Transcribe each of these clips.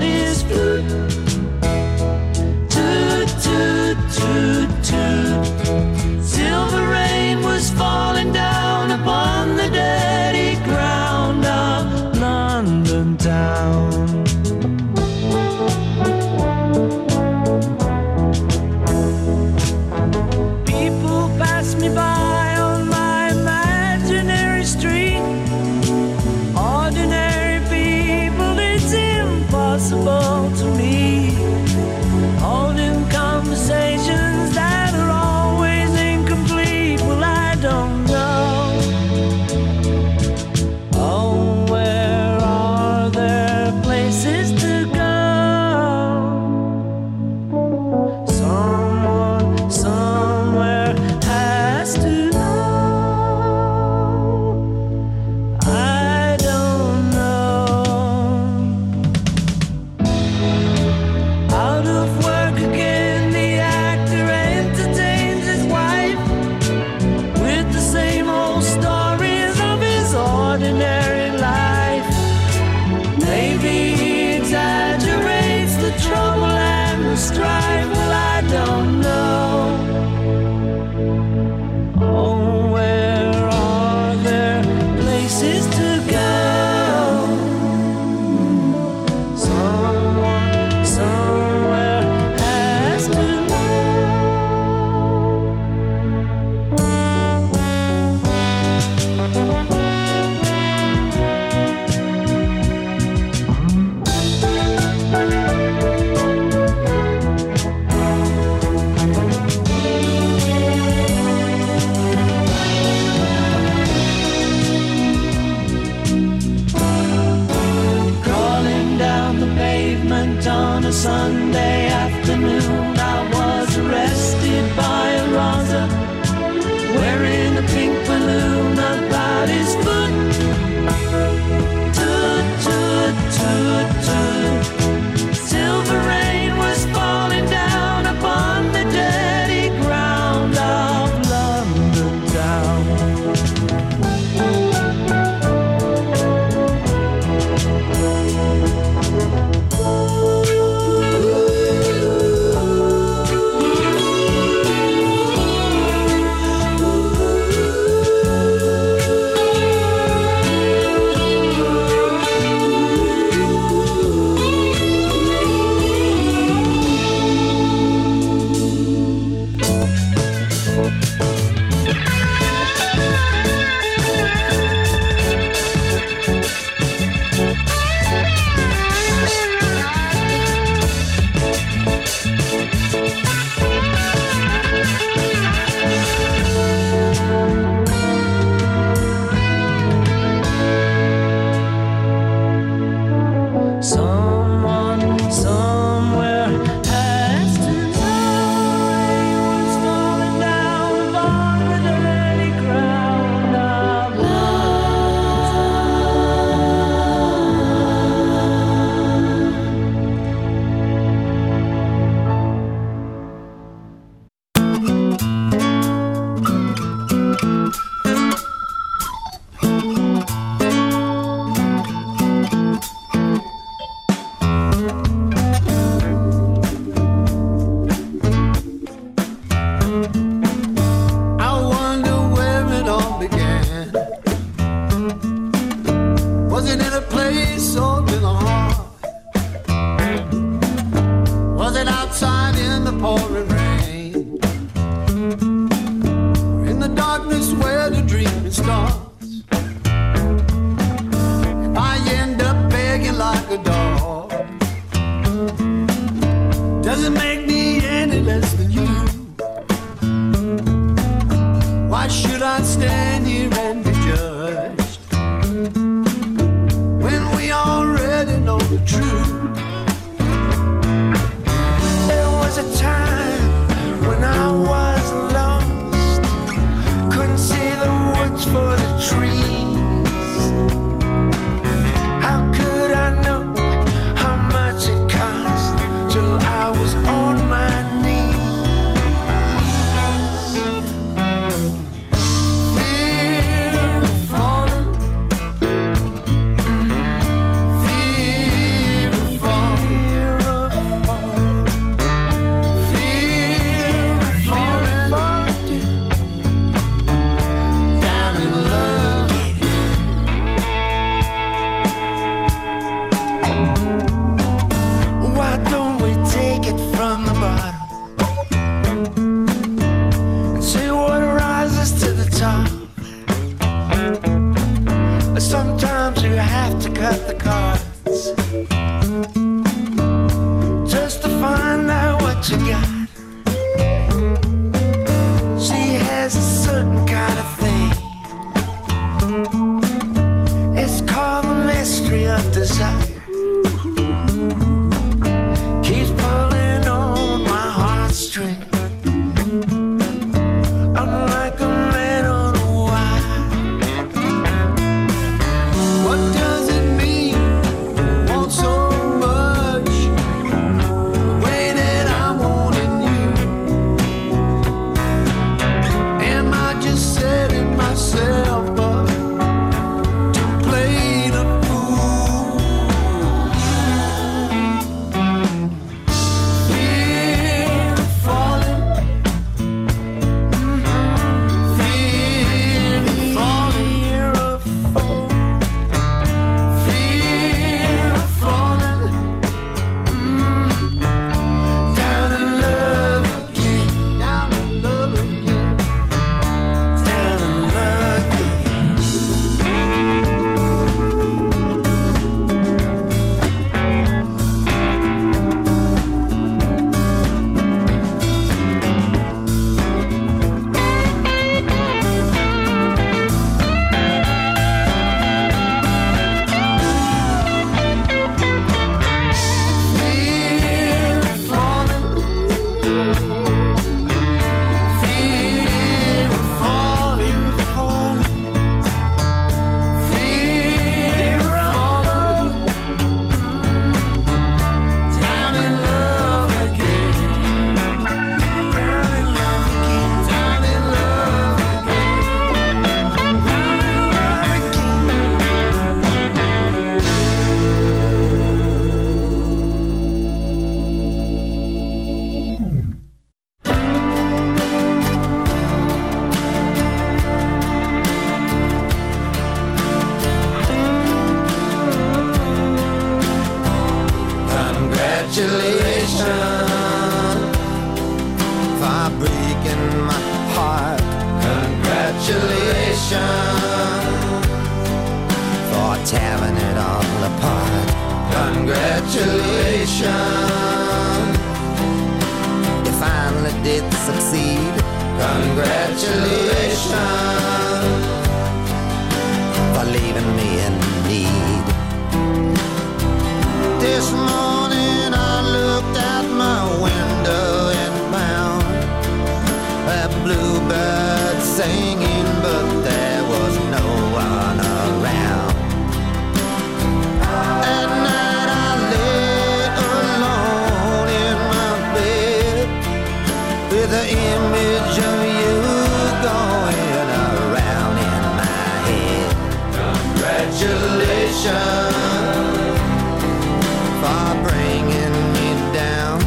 his flute. Toot, toot, toot, toot. Silver rain was falling down upon the dirty ground of London town. People pass me by on my imaginary street. Ordinary people, it's impossible to meet. Holding conversations that are always incomplete. Well, I don't know. Oh, where are there places to go? Someone somewhere has to know. I don't know. Out of work again, the actor entertains his wife with the same old stories of his ordinary life. Maybe he exaggerates the trouble and the strife. Well, I don't know. Oh, where are there places to go? Someone somewhere has to know. Crawling down the pavement on a Sunday afternoon, I was arrested by a Raza wearing a pink balloon about his foot. Toot, toot, toot, toot. Silver rain was falling down upon the dirty ground of London town. Someone somewhere has to know. Rain was falling down upon the dirty ground of I wonder where it all began. Was it in a place or in a heart? Was it outside in the pouring rain? Or in the darkness where the dreaming starts? If I end up begging like a dog, does it make me any less than you? Why should I stand here and be judged when we already know the truth? There was a time Sometimes you have to cut the cards just to find out what you got. She has a certain kind of thing. It's called the mystery of desire. Keeps pulling on my heartstring. I'm like a man on a wire. What does it mean? Want so much, the way that I'm wanting you. Am I just setting myself up to play the fool? Fear of falling, fear of falling, fear of falling, fear of falling, down in love again, down in love again, down in love again. Fear of falling, fear of falling, fear of falling, down in love again, down in love again, down in love again, down Congratulations for breaking my heart. Congratulations for tearing it all apart. Congratulations, you finally did succeed. Congratulations for leaving me in need. This morning I looked out my window and found a bluebird singing, but there was no one around. At night I lay alone in my bed with the image of you going around in my head. Congratulations for bringing me down.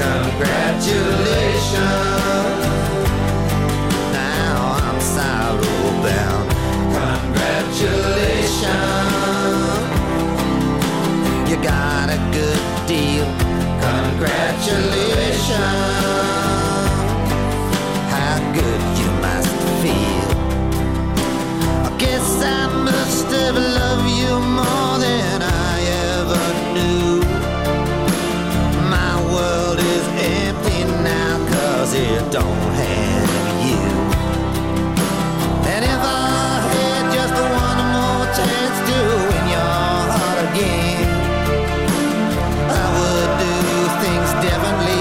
Congratulations, now I'm sorrow bound. Congratulations, you got a good deal. Congratulations, how good you must feel. I guess I must have loved you more than I ever knew. My world is empty now 'cause it don't have you. And if I had just one more chance to win your heart again, I would do things differently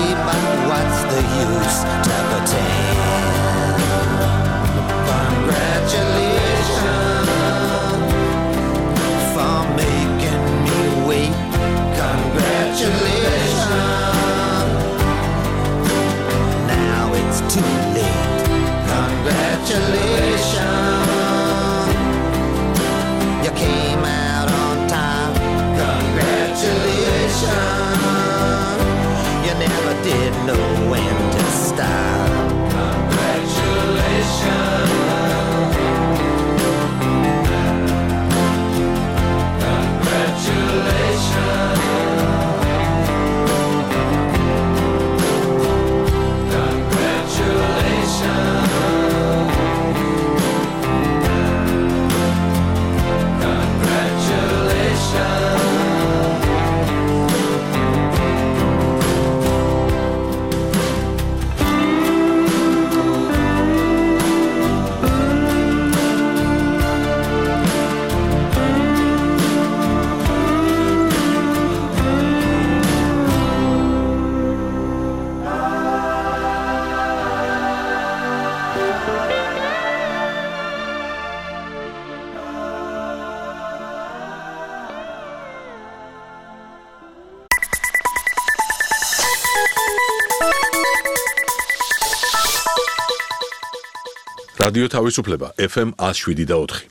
რადიო თავისუფლება FM 107.4.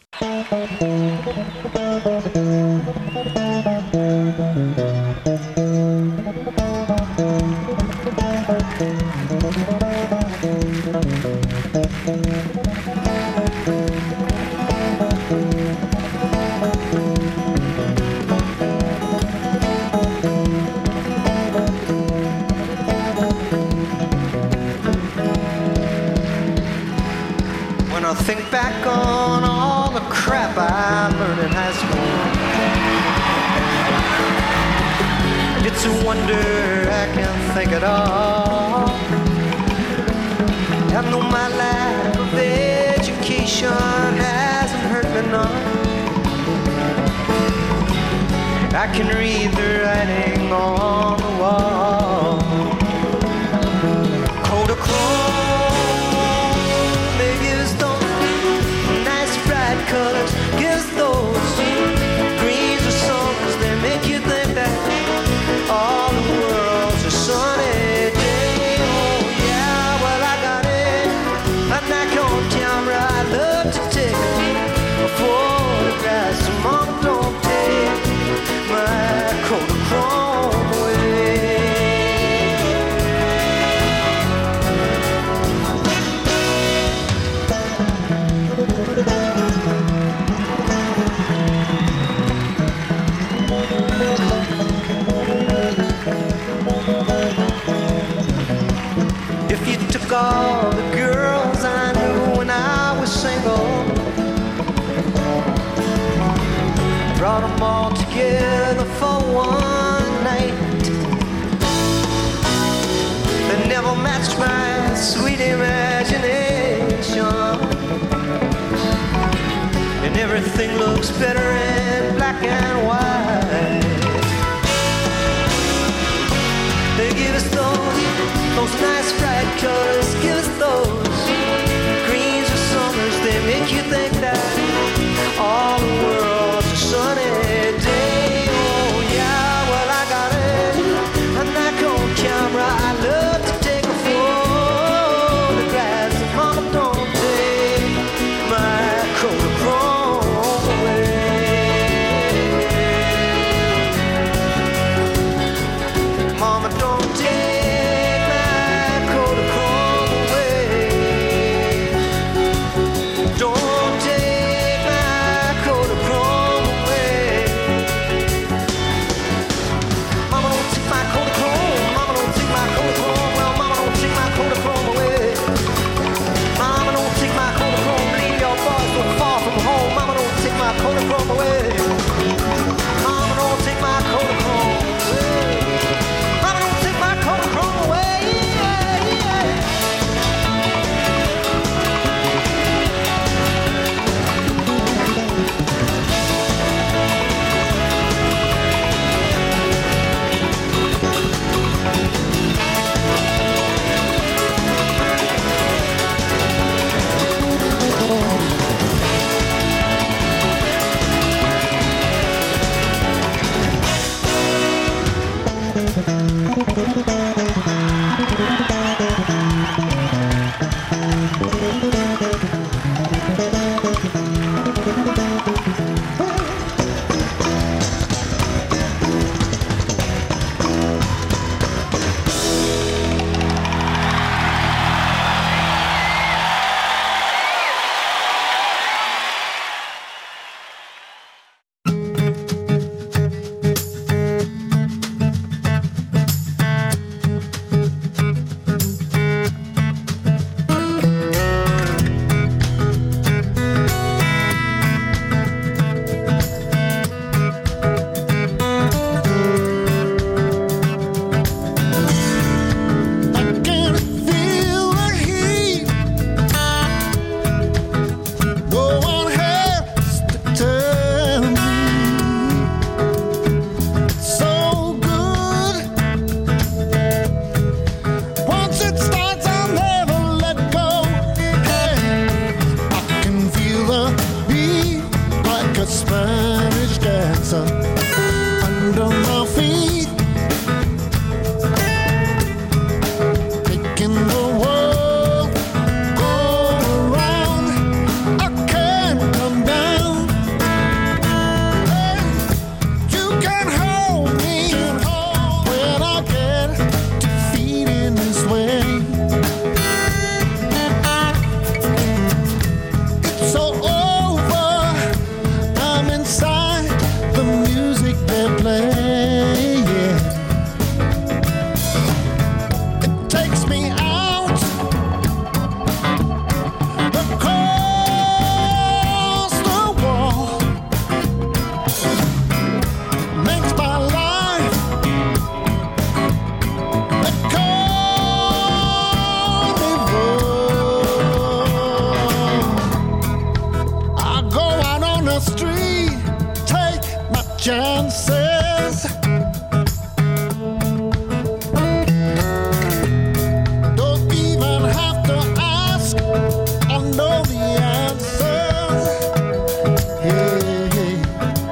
Think back on all the crap I learned in high school. It's a wonder I can think at all. I know my lack of education hasn't hurt me none. I can read the writing on the wall. Kodachrome, colors, gives those greens or summers, they make you think that all the world's a sunny day. Oh yeah, well I got it, a knack on camera, I love to take photographs, so mom don't take my Kodachrome away. All the girls I knew when I was single, brought them all together for one night. They never matched my sweet imagination, and everything looks better in black and white. They give us those nice bright colors, give us those greens or summers, they make you think that all the world's a sunny day. Oh yeah, well I got it, a knack on camera, I love to take a photograph, so mama don't take my Kodachrome away. chances. Don't even have to ask, I know the answers. Hey.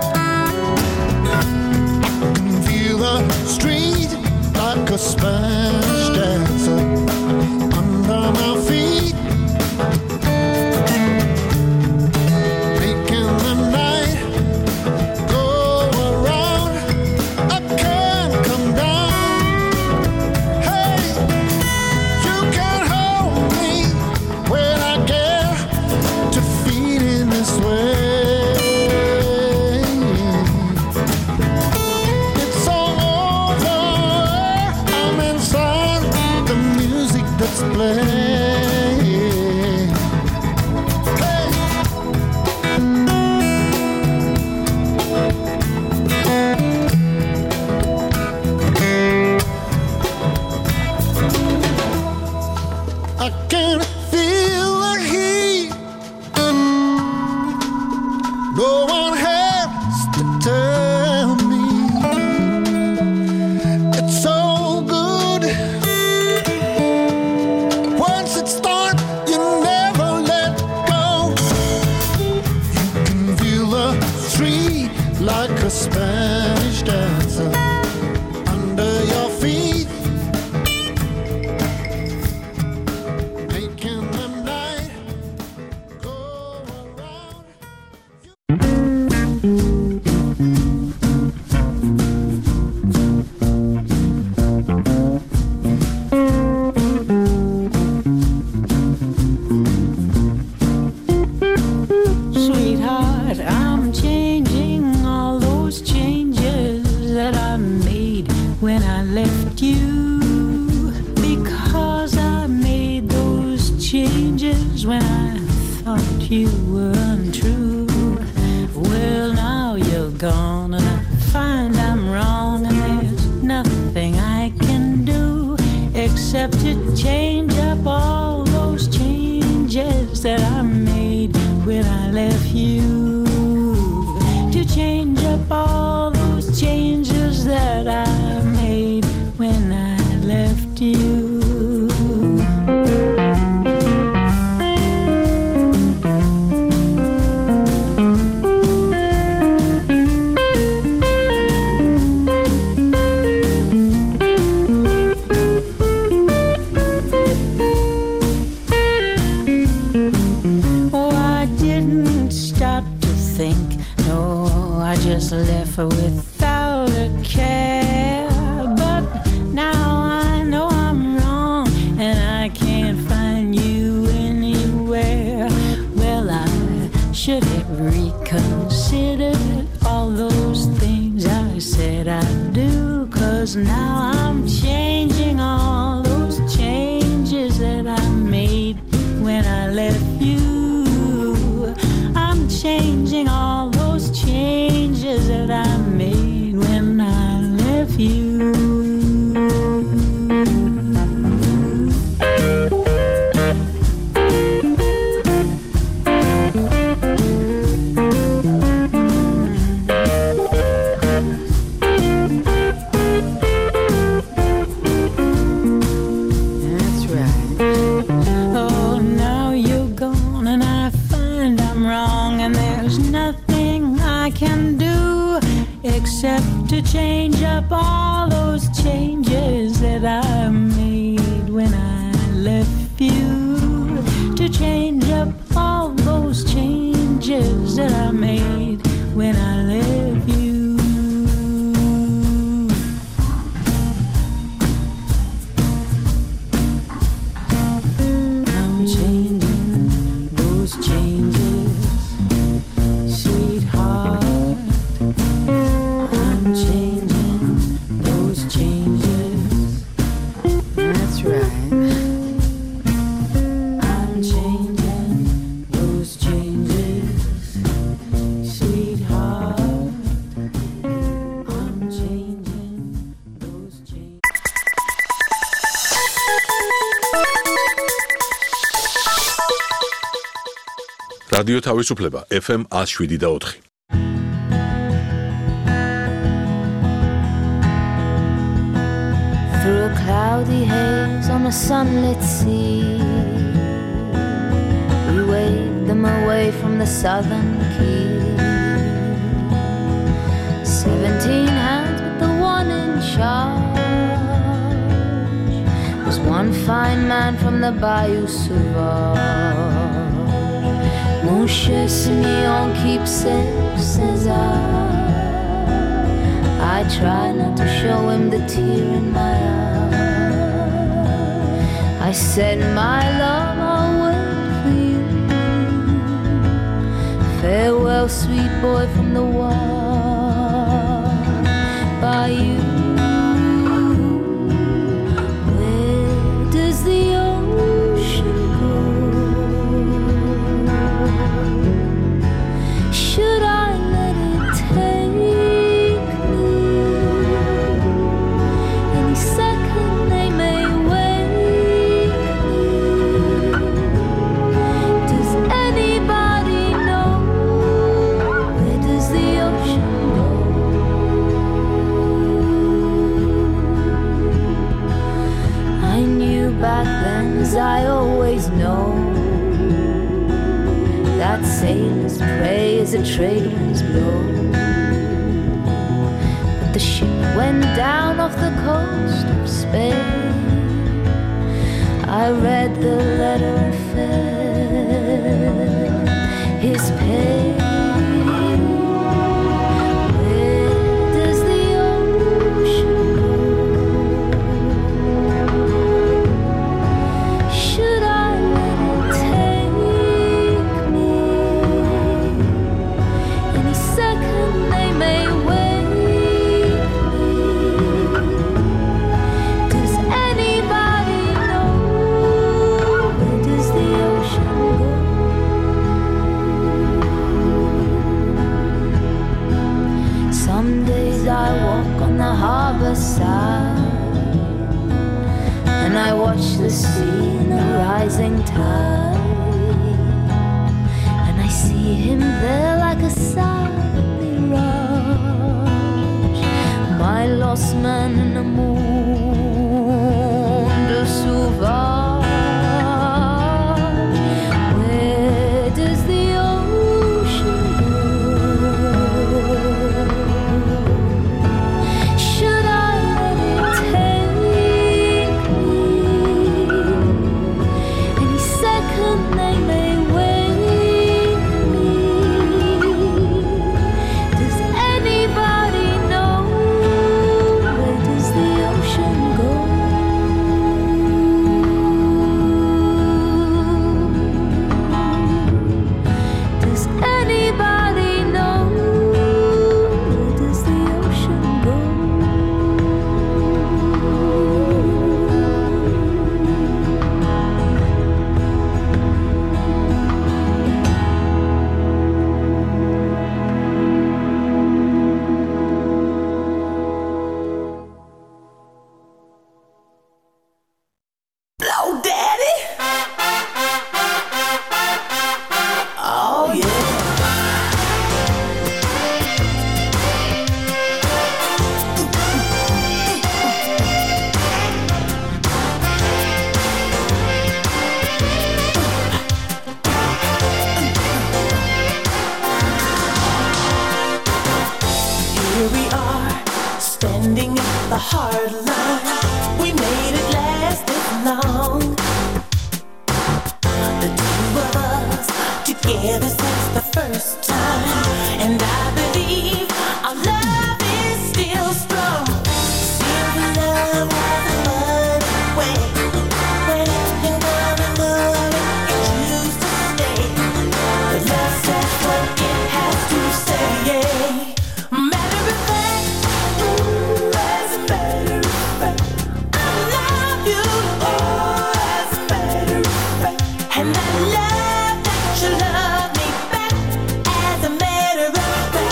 I can feel the street like a Spanish dancer under my feet. რადიო თავისუფლება FM 107.4. cloudy haze on a sunlit sea. We waved them away from the southern quay. 17 hands but the one in charge was one fine man from the Bayou Sauvage. Mon cher Simeon, keepsake, says I try not to show him the tear in my eye. I said, my love, I'll wait for you. Farewell, sweet boy from the wild bayou. Where does the ocean go? Should I let it take me? Any second they may wake me. Does anybody know? Where does the ocean go? I knew back then, as I always know, that sailors pray as the trade winds blow. But the ship went down off the coast of Spain. I read the letter and felt his pain. Where does the ocean go? Should I let it take me? Any second they may wake me. Does anybody know? Where does the ocean go? Some days I walk on the harbor side and I watch the sea in the rising tide, and I see him there like a silent mirage, my lost man in the monde sauvage. Where does the ocean go? Should I let it take me? Any second they may wake me. Does anybody know? Where does the ocean go? Does anybody know? Where does the ocean go? Blow daddy. Oh yeah. Here we are, standing at the hard line. We made it last this long. The two of us together since the first time, and I believe our love is still strong. Silver love has a funny way. When you wanna love it, you choose to stay. But love says what it has to say. Matter of fact, as a matter of fact, I love you. As a matter of fact, and I love that you love me back. As a matter of fact.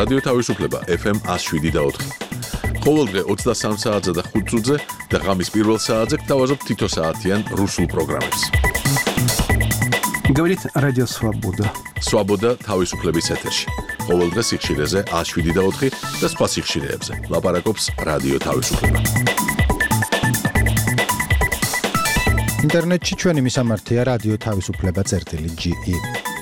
რადიო თავისუფლება FM 107.4. ყოველდღე 23 საათზე და 5 წუთზე და ღამის პირველ საათზე გთავაზობთ თითო საათიან რუსულ პროგრამებს. Говорит Радио Свобода. Свобода თავისუფლების ეთერში. ყოველდღე სიხშირეზე 107.4 და სხვა სიხშირეებზე. ლაპარაკობს რადიო თავისუფლება. ინტერნეტში ჩვენი მისამართია რადიო თავისუფლება.ge